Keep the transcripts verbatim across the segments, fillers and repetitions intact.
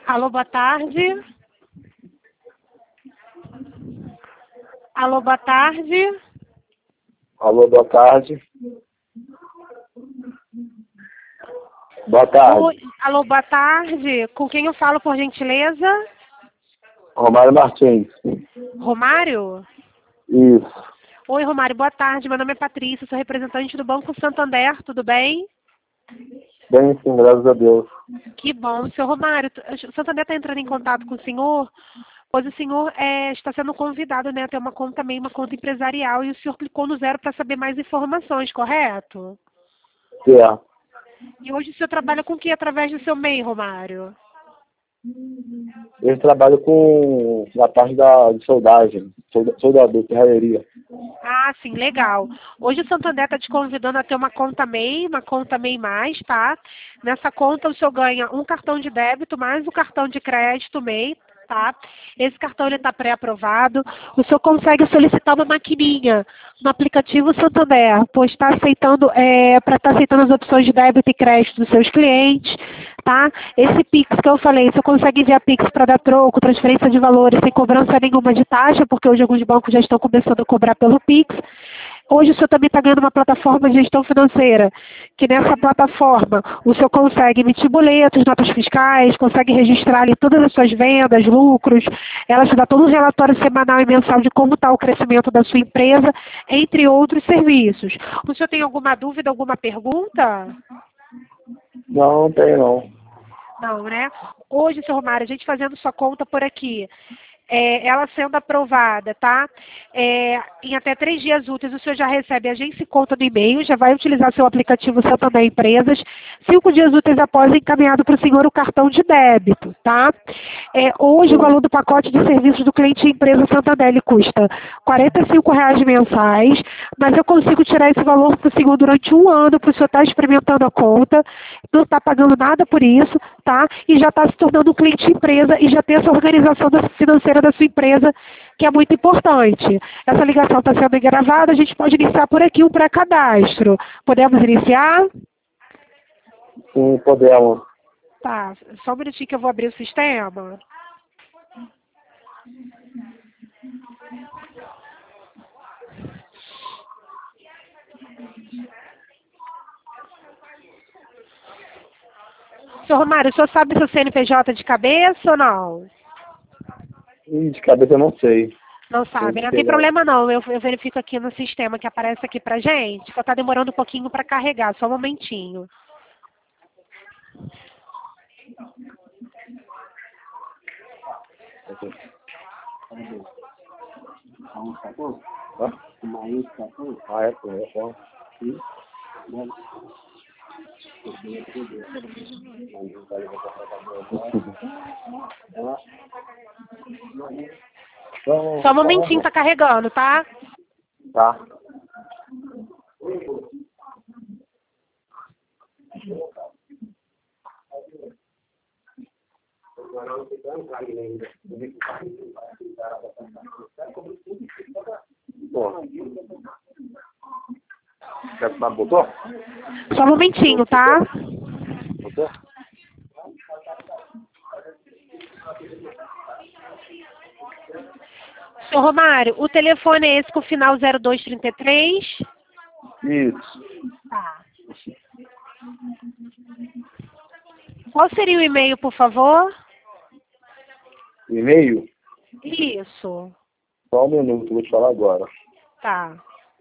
Alô, boa tarde. Alô, boa tarde. Alô, boa tarde. Boa tarde. Oi, alô, boa tarde. Com quem eu falo, por gentileza? Romário Martins. Romário? Isso. Oi, Romário, boa tarde. Meu nome é Patrícia, sou representante do Banco Santander, tudo bem? Bem, sim, graças a Deus. Que bom. Seu Romário, o Santander está entrando em contato com o senhor, pois o senhor é, está sendo convidado, né, a ter uma conta também, uma conta empresarial, e o senhor clicou no zero para saber mais informações, correto? Certo. E hoje o senhor trabalha com o que através do seu M E I, Romário? Eu trabalho com na parte da de soldagem, solda- soldador, serralheria. Ah, sim, legal. Hoje o Santander está te convidando a ter uma conta M E I, uma conta M E I mais, tá? Nessa conta o senhor ganha um cartão de débito mais um cartão de crédito M E I, tá? Esse cartão está pré-aprovado. O senhor consegue solicitar uma maquininha no aplicativo Santander, pois está aceitando, é, para estar aceitando as opções de débito e crédito dos seus clientes, tá? Esse Pix que eu falei, você consegue enviar Pix para dar troco, transferência de valores sem cobrança nenhuma de taxa, porque hoje alguns bancos já estão começando a cobrar pelo Pix. Hoje o senhor também está ganhando uma plataforma de gestão financeira, que nessa plataforma o senhor consegue emitir boletos, notas fiscais, consegue registrar ali todas as suas vendas, lucros, ela te dá todo um relatório semanal e mensal de como está o crescimento da sua empresa, entre outros serviços. O senhor tem alguma dúvida, alguma pergunta? Não, não tem não. Não, né? Hoje, seu Romário, a gente fazendo sua conta por aqui, é, ela sendo aprovada, tá? É, em até três dias úteis, o senhor já recebe a agência e conta no e-mail, já vai utilizar seu aplicativo Santander Empresas. Cinco dias úteis após, encaminhado para o senhor o cartão de débito, tá? É, hoje, o valor do pacote de serviços do cliente empresa Santander, ele custa quarenta e cinco reais mensais, mas eu consigo tirar esse valor para o senhor durante um ano, para o senhor estar experimentando a conta, não está pagando nada por isso, tá? E já está se tornando um cliente empresa e já tem essa organização da- financeira da sua empresa, que é muito importante. Essa ligação está sendo gravada, a gente pode iniciar por aqui um pré-cadastro. Podemos iniciar? Sim, podemos. Tá, só um minutinho que eu vou abrir o sistema. Senhor Romário, o senhor sabe seu C N P J de cabeça ou não? Ih, de cabeça eu não sei. Não Tem sabe, que não tem pegar. problema não. Eu, eu verifico aqui no sistema que aparece aqui pra gente. Só tá demorando um pouquinho para carregar, só um momentinho. Hã? Ah, é, pô, é só. Então, Só um momentinho, tá carregando, tá? tá. Pô. Quer que botou? Só um momentinho, tá? Botou? Senhor Romário, o telefone é esse com o final zero dois trinta e três? Isso. Tá. Qual seria o e-mail, por favor? E-mail? Isso. Só um minuto, vou te falar agora. Tá.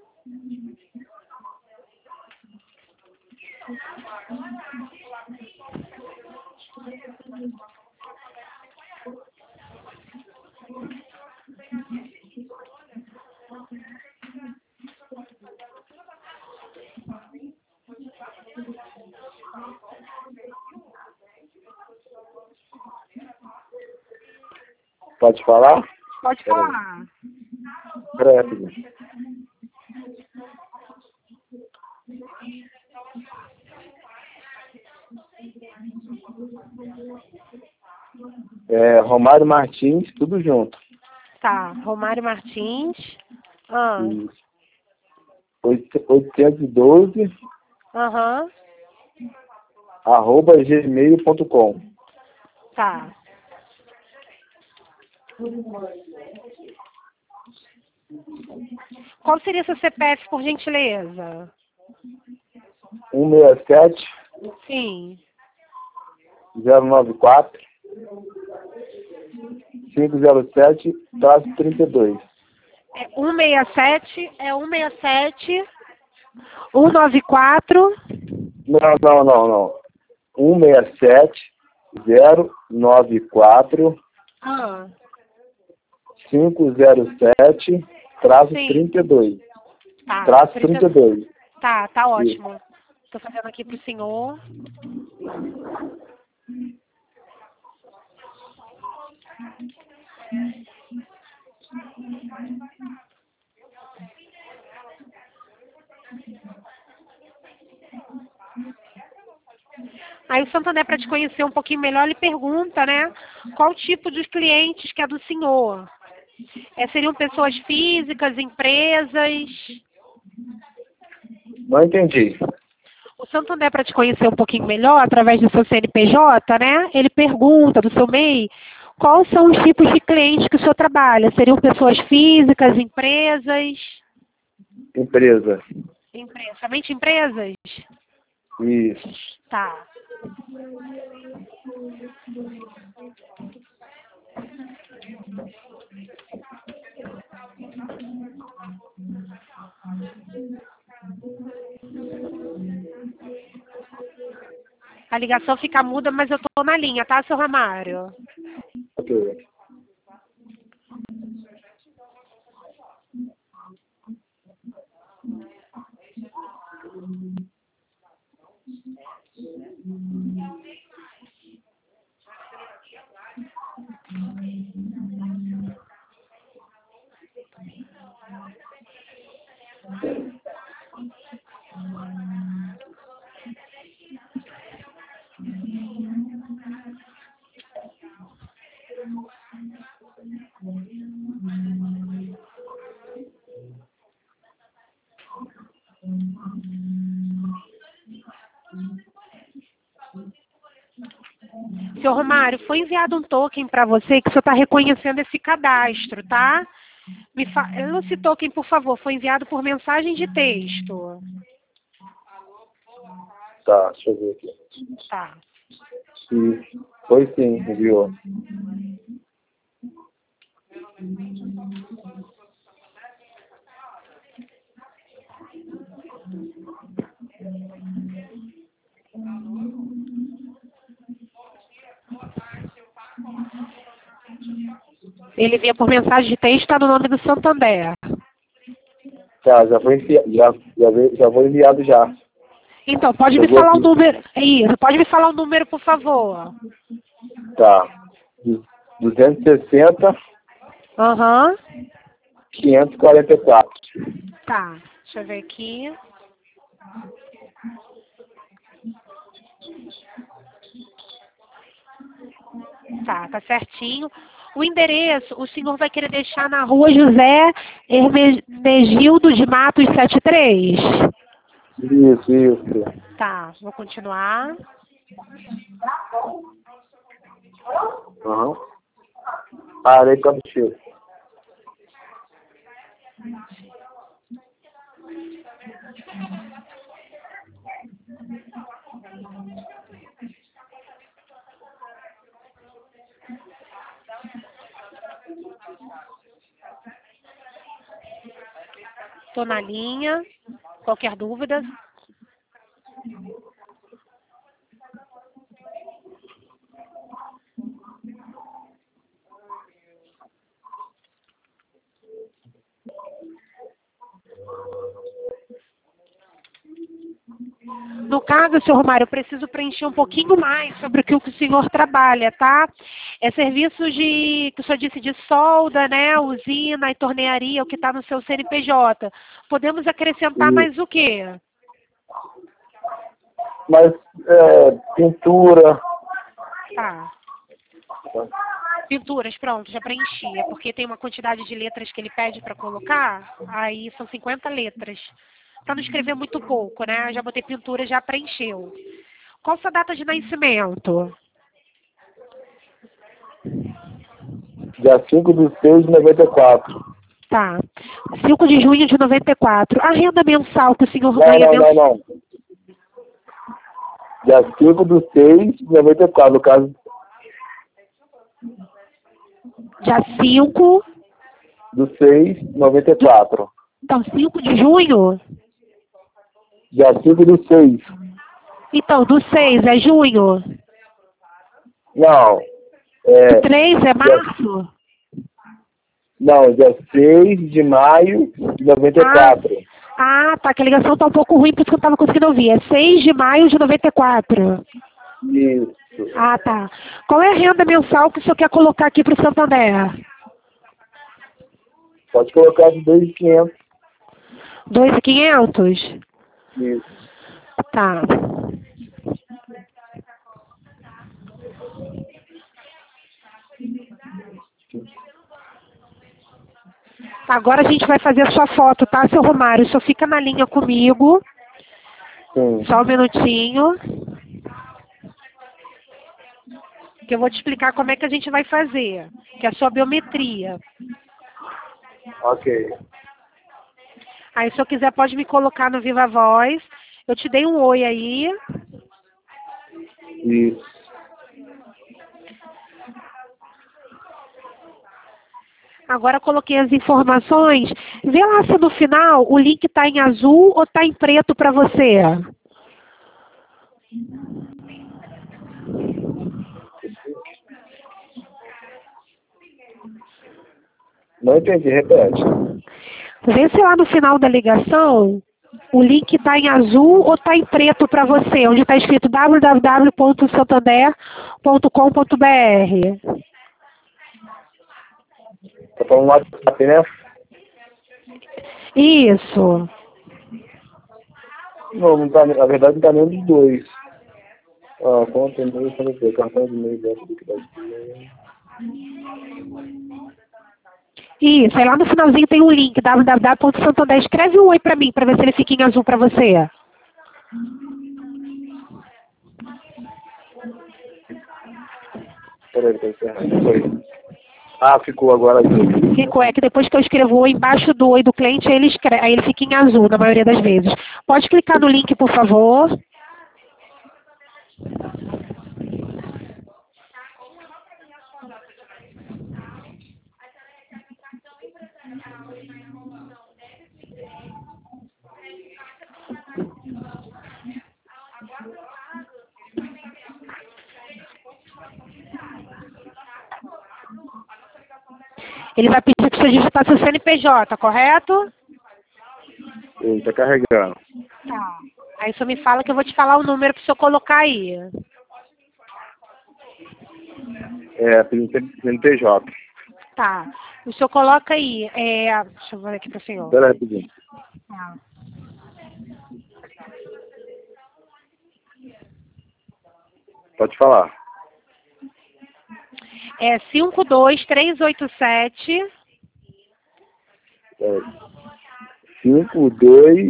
Pode falar? Pode falar. Rápido. É, Romário Martins, tudo junto. Tá. Romário Martins. Ah. Isso. oitocentos e doze, Aham. arroba gmail ponto com. Tá. Qual seria seu C P F, por gentileza? um seis sete, Sim. zero nove quatro, cinco zero sete, trinta e dois. É um seis sete, é um seis sete, um nove quatro. Não, não, não, não. um seis sete, zero nove quatro, Ah, cinco zero sete, traço sim. trinta e dois. Tá, Traço trinta. trinta e dois. Tá, tá ótimo. Tô fazendo aqui pro senhor. Aí o Santander, para te conhecer um pouquinho melhor, ele pergunta, né? Qual tipo de clientes que é do senhor? É, seriam pessoas físicas, empresas? Não entendi. O Santander, para te conhecer um pouquinho melhor, através do seu C N P J, né? Ele pergunta do seu M E I, quais são os tipos de clientes que o senhor trabalha? Seriam pessoas físicas, empresas? Empresa. Empresas. Somente empresas? Isso. Tá. A ligação fica muda, mas eu tô na linha, tá, seu Ramário? Ok. Seu Romário, foi enviado um token para você que o senhor está reconhecendo esse cadastro, tá? Me fa... Esse token, por favor, foi enviado por mensagem de texto. Tá, deixa eu ver aqui. Tá. Isso. Foi sim, enviou. Ele vinha por mensagem de texto, está no nome do Santander. Tá, já foi enviado, já, já, veio- já foi enviado já. Então, pode me Chegou falar o aqui. número. Isso, pode me falar o número, por favor. Tá. duzentos e sessenta, Aham. quinhentos e quarenta e quatro. Tá. Deixa eu ver aqui. Tá, tá certinho. O endereço, o senhor vai querer deixar na rua José Hermenegildo de Matos setenta e três. Isso, isso. Tá, vou continuar. Aham. Parei com a bexiga. Tô na linha. Qualquer dúvida? No caso, senhor Romário, eu preciso preencher um pouquinho mais sobre o que o senhor trabalha, tá? É serviço de, que o senhor disse, de solda, né? Usina e tornearia, o que está no seu C N P J. Podemos acrescentar Isso. mais o quê? Mas, é, pintura. Tá. Pinturas, pronto, já preenchi. É porque tem uma quantidade de letras que ele pede para colocar, aí são cinquenta letras. Para não escrever muito pouco, né? Já botei pintura, já preencheu. Qual sua data de nascimento? Dia cinco de seis de noventa e quatro. Tá. cinco de junho de noventa e quatro. A renda mensal que o senhor Não, ganha não, não, mensal. não. Dia cinco de seis de noventa e quatro, no caso. Dia cinco. Do seis de noventa e quatro. Então, cinco de junho? Dia cinco do seis. Então, do seis é junho? Não. É, Do três é dia, março? não, dia seis de maio de noventa e quatro. Ah, ah, tá, que a ligação tá um pouco ruim, por isso que eu não tava conseguindo ouvir. É seis de maio de noventa e quatro. Isso. Ah, tá. Qual é a renda mensal que o senhor quer colocar aqui pro Santander? Pode colocar de dois mil e quinhentos. dois mil e quinhentos? Isso. Tá. Agora a gente vai fazer a sua foto, tá, seu Romário? O senhor fica na linha comigo. Sim. Só um minutinho. Que eu vou te explicar como é que a gente vai fazer. Que é a sua biometria. Ok. Aí, se o senhor quiser, pode me colocar no Viva Voz. Eu te dei um oi aí. Isso. Agora eu coloquei as informações. Vê lá se no final o link está em azul ou está em preto para você. Não entendi, repete. Vê se lá no final da ligação o link está em azul ou está em preto para você, onde está escrito w w w ponto santander ponto com ponto b r. Tá falando no WhatsApp, né? Isso. Não, não tá, na verdade não tá nenhum dos dois. Ah, conta, e-mail, cartão de e-mail, débito, liquidez de e-mail. Isso. Aí lá no finalzinho tem um link, w w w ponto santander. Escreve um oi para mim, para ver se ele fica em azul para você. Peraí, tá encerrando. Foi. Ah, ficou agora aqui. Ficou, é que depois que eu escrevo oi embaixo do oi do cliente, aí ele, escreve, aí ele fica em azul, na maioria das vezes. Pode clicar no link, por favor. Ele vai pedir que você digitar seu C N P J, correto? Ele tá carregando. Tá. Aí o senhor me fala que eu vou te falar o número para o senhor colocar aí. É, pelo C N P J. Tá. O senhor coloca aí. É... Deixa eu ver aqui para o senhor. Pera aí, rapidinho. Tá. Pode falar. É cinco dois três oito sete. É, cinco, dois,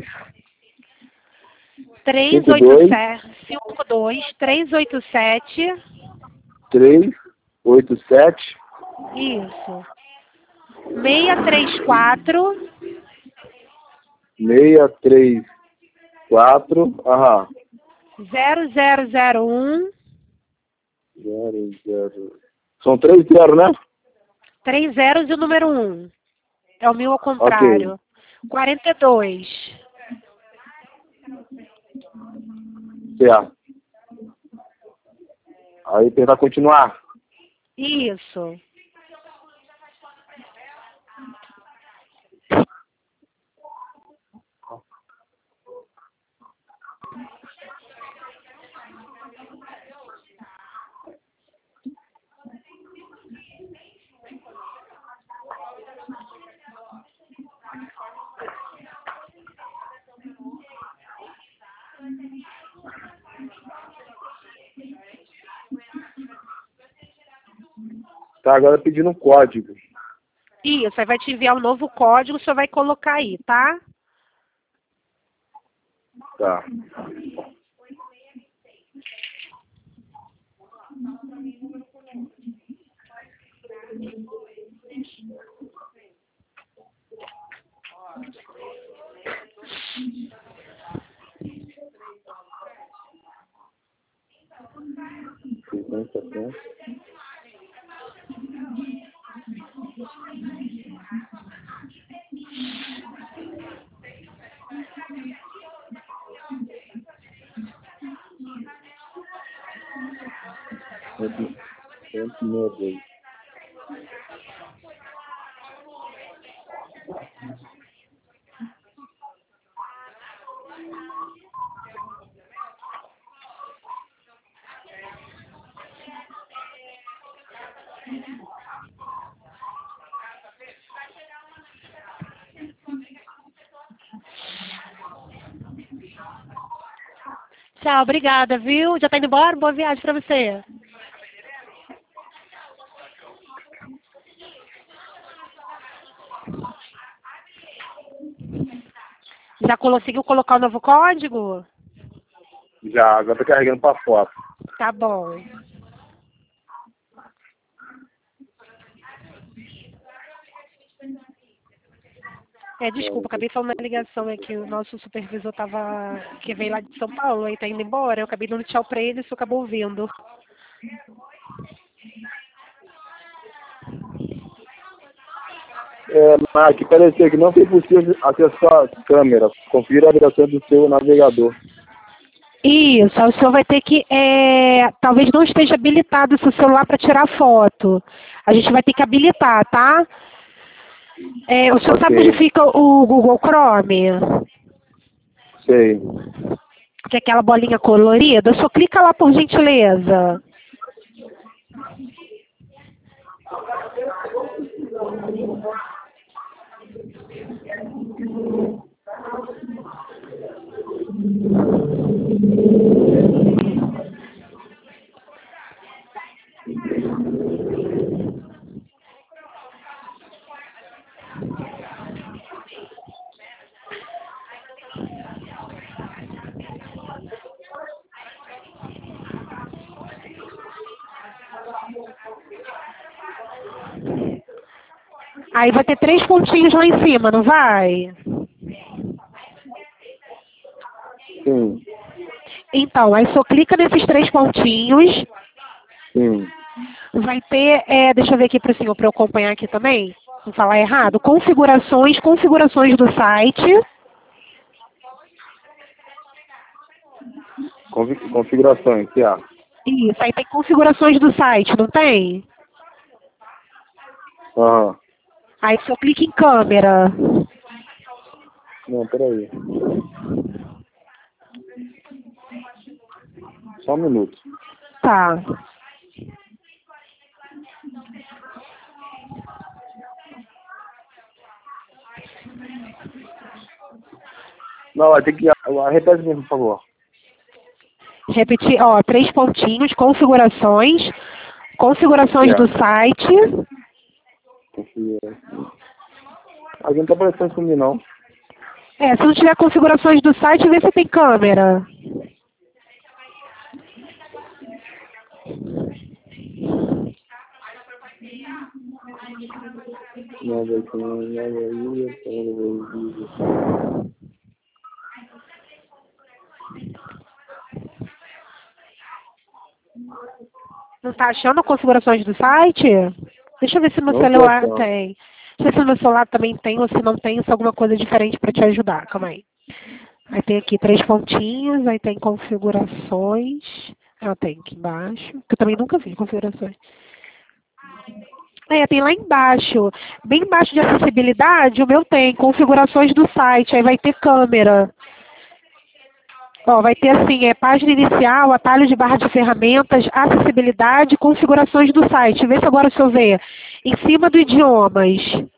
três oito sete. cinco dois três oito sete. três, oito, sete. Isso. seis três quatro. seis, três, quatro. Aham. zero zero zero um. Zero, zero. São três zero, né? Três zeros e o número um. É o meu ao contrário. Ok. quarenta e dois. Certo. Aí tentar continuar. Isso. Tá, agora pedindo um código. Isso, aí vai te enviar um novo código, o senhor vai colocar aí, tá? Tá. seiscentos e setenta. cento e sessenta e dois. Tchau, obrigada, viu? Já tá indo embora? Boa viagem pra você. Já conseguiu colocar o novo código? Já, agora tá carregando pra foto. Tá bom. É, desculpa, acabei falando na ligação, é que o nosso supervisor tava, que veio lá de São Paulo, aí tá indo embora, eu acabei dando tchau pra ele, isso acabou ouvindo. É, mas aqui parecia que não foi possível acessar a câmera. Confira a direção do seu navegador. Isso, aí o senhor vai ter que, é, talvez não esteja habilitado o seu celular para tirar foto. A gente vai ter que habilitar, tá? É, o senhor Ok. sabe onde fica o Google Chrome? Sei. Que é aquela bolinha colorida? O senhor clica lá por gentileza. Aí vai ter três pontinhos lá em cima, não vai? Sim. Então, aí só clica nesses três pontinhos. Sim. Vai ter, é, deixa eu ver aqui para o senhor, para eu acompanhar aqui também, não falar errado, configurações, configurações do site. Confi- Configurações, C A. Isso, aí tem configurações do site, não tem? Aham. Aí só clica em câmera. Não, peraí. Só um minuto. Tá. Não, vai ter que... Repete mesmo, por favor. Repetir, ó, três pontinhos, configurações, configurações É. do site. Configurações. Alguém não tá aparecendo comigo, não. É, se não tiver configurações do site, vê se tem câmera. Nada aqui, nada aí, nada. Não tá achando configurações do site? Deixa eu ver se no Não tô celular achando. tem. Deixa eu ver se no meu celular também tem ou se não tem, se é alguma coisa diferente para te ajudar. Calma aí. Aí tem aqui três pontinhos, aí tem configurações. Ah, tem aqui embaixo. Que eu também nunca vi configurações. É, tem lá embaixo. Bem embaixo de acessibilidade, o meu tem configurações do site. Aí vai ter câmera. Ó, vai ter assim, é página inicial, atalho de barra de ferramentas, acessibilidade, configurações do site. Vê se agora o senhor vê. Em cima do idiomas.